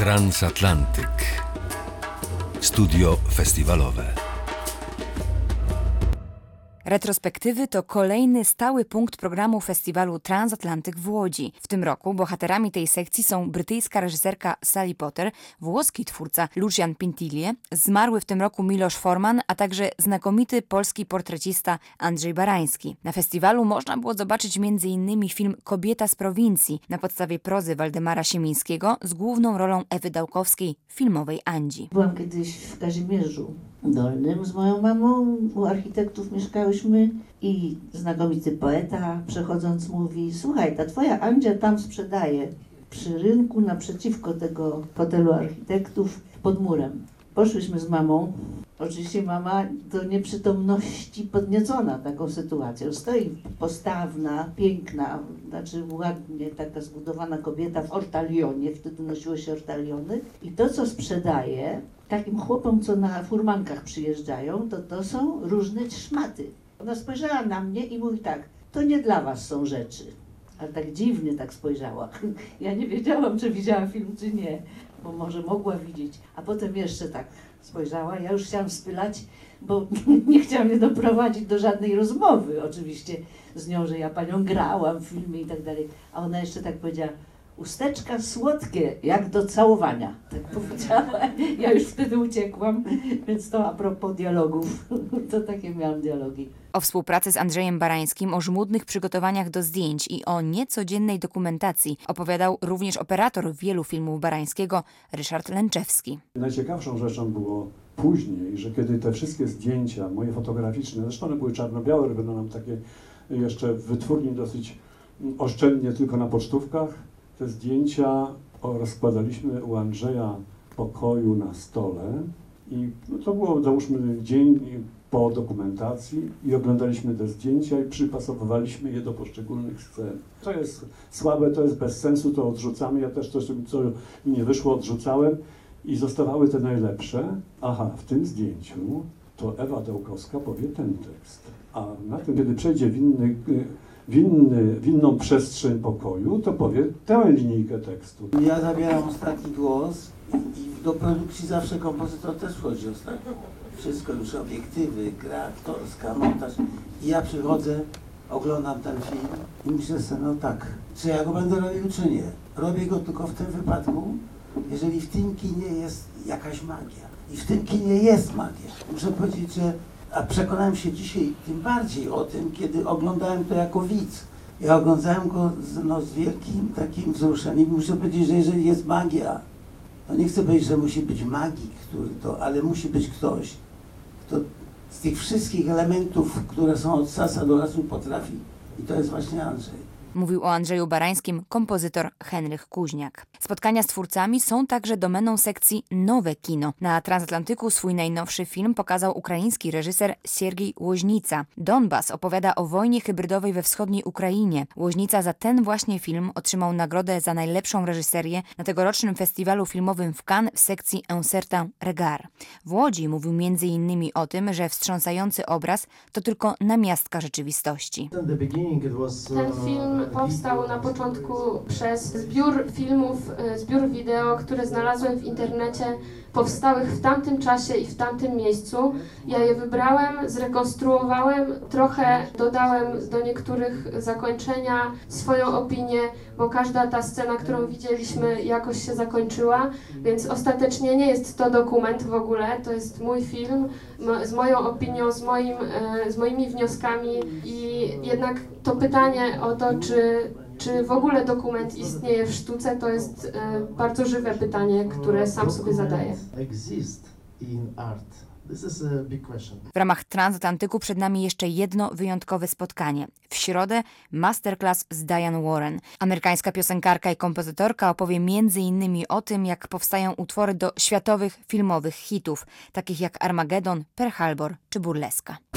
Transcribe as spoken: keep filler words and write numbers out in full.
Transatlantyk. Studio festiwalowe. Retrospektywy to kolejny stały punkt programu festiwalu Transatlantyk w Łodzi. W tym roku bohaterami tej sekcji są brytyjska reżyserka Sally Potter, włoski twórca Lucian Pintiglie, zmarły w tym roku Miloš Forman, a także znakomity polski portrecista Andrzej Barański. Na festiwalu można było zobaczyć między innymi film Kobieta z prowincji na podstawie prozy Waldemara Siemińskiego z główną rolą Ewy Dałkowskiej, filmowej Andzi. Byłam kiedyś w Kazimierzu Dolnym z moją mamą, u architektów mieszkałyśmy i znakomity poeta przechodząc mówi: słuchaj, ta twoja Andzia tam sprzedaje przy rynku naprzeciwko tego hotelu architektów pod murem. Poszłyśmy z mamą, oczywiście mama do nieprzytomności podniecona taką sytuacją. Stoi postawna, piękna, znaczy ładnie taka zbudowana kobieta w ortalionie, wtedy nosiło się ortaliony i to, co sprzedaje takim chłopom, co na furmankach przyjeżdżają, to to są różne szmaty. Ona spojrzała na mnie i mówi tak: to nie dla was są rzeczy. Ale tak dziwnie tak spojrzała. Ja nie wiedziałam, czy widziała film, czy nie, bo może mogła widzieć. A potem jeszcze tak spojrzała. Ja już chciałam spylać, bo nie chciałam mnie doprowadzić do żadnej rozmowy oczywiście z nią, że ja panią grałam w filmie i tak dalej. A ona jeszcze tak powiedziała: usteczka słodkie, jak do całowania. Tak powiedziała. Ja już wtedy uciekłam, więc to a propos dialogów. To takie miałam dialogi. O współpracy z Andrzejem Barańskim, o żmudnych przygotowaniach do zdjęć i o niecodziennej dokumentacji opowiadał również operator wielu filmów Barańskiego, Ryszard Lęczewski. Najciekawszą rzeczą było później, że kiedy te wszystkie zdjęcia, moje fotograficzne, zresztą one były czarno-białe, robiono nam takie jeszcze w wytwórni dosyć oszczędnie, tylko na pocztówkach, te zdjęcia rozkładaliśmy u Andrzeja w pokoju na stole i to było, załóżmy, dzień po dokumentacji i oglądaliśmy te zdjęcia i przypasowywaliśmy je do poszczególnych scen. To jest słabe, to jest bez sensu, to odrzucamy. Ja też coś, co mi nie wyszło, odrzucałem i zostawały te najlepsze. Aha, w tym zdjęciu to Ewa Dałkowska powie ten tekst, a na tym, kiedy przejdzie w inny, w, inny, w inną przestrzeń pokoju, to powie tę linijkę tekstu. Ja zabieram ostatni głos i do produkcji zawsze kompozytor też wchodzi ostatnio. Wszystko już obiektywy, gra aktorska, montaż. I ja przychodzę, oglądam ten film i myślę sobie: no tak, czy ja go będę robił, czy nie? Robię go tylko w tym wypadku, jeżeli w tym kinie jest jakaś magia. I w tym kinie jest magia. Muszę powiedzieć, że a przekonałem się dzisiaj tym bardziej o tym, kiedy oglądałem to jako widz. Ja oglądałem go z, no, z wielkim takim wzruszeniem. Muszę powiedzieć, że jeżeli jest magia, to nie chcę powiedzieć, że musi być magik, który to, ale musi być ktoś, kto z tych wszystkich elementów, które są od sasa do razu, potrafi. I to jest właśnie Andrzej. Mówił o Andrzeju Barańskim kompozytor Henryk Kuźniak. Spotkania z twórcami są także domeną sekcji Nowe Kino. Na Transatlantyku swój najnowszy film pokazał ukraiński reżyser Siergiej Łoźnica. Donbas opowiada o wojnie hybrydowej we wschodniej Ukrainie. Łoźnica za ten właśnie film otrzymał nagrodę za najlepszą reżyserię na tegorocznym festiwalu filmowym w Cannes w sekcji Un certain regard. W Łodzi mówił między innymi o tym, że wstrząsający obraz to tylko namiastka rzeczywistości. Ten film powstał na początku przez zbiór filmów, zbiór wideo, które znalazłem w internecie, powstałych w tamtym czasie i w tamtym miejscu. Ja je wybrałem, zrekonstruowałem, trochę dodałem do niektórych zakończenia swoją opinię, bo każda ta scena, którą widzieliśmy, jakoś się zakończyła, więc ostatecznie nie jest to dokument w ogóle, to jest mój film z moją opinią, z, moim, z moimi wnioskami i jednak to pytanie o to, czy Czy w ogóle dokument istnieje w sztuce, to jest e, bardzo żywe pytanie, które sam sobie zadaję. W ramach Transatlantyku przed nami jeszcze jedno wyjątkowe spotkanie. W środę masterclass z Diane Warren. Amerykańska piosenkarka i kompozytorka opowie między innymi o tym, jak powstają utwory do światowych filmowych hitów, takich jak Armageddon, Pearl Harbor czy Burleska.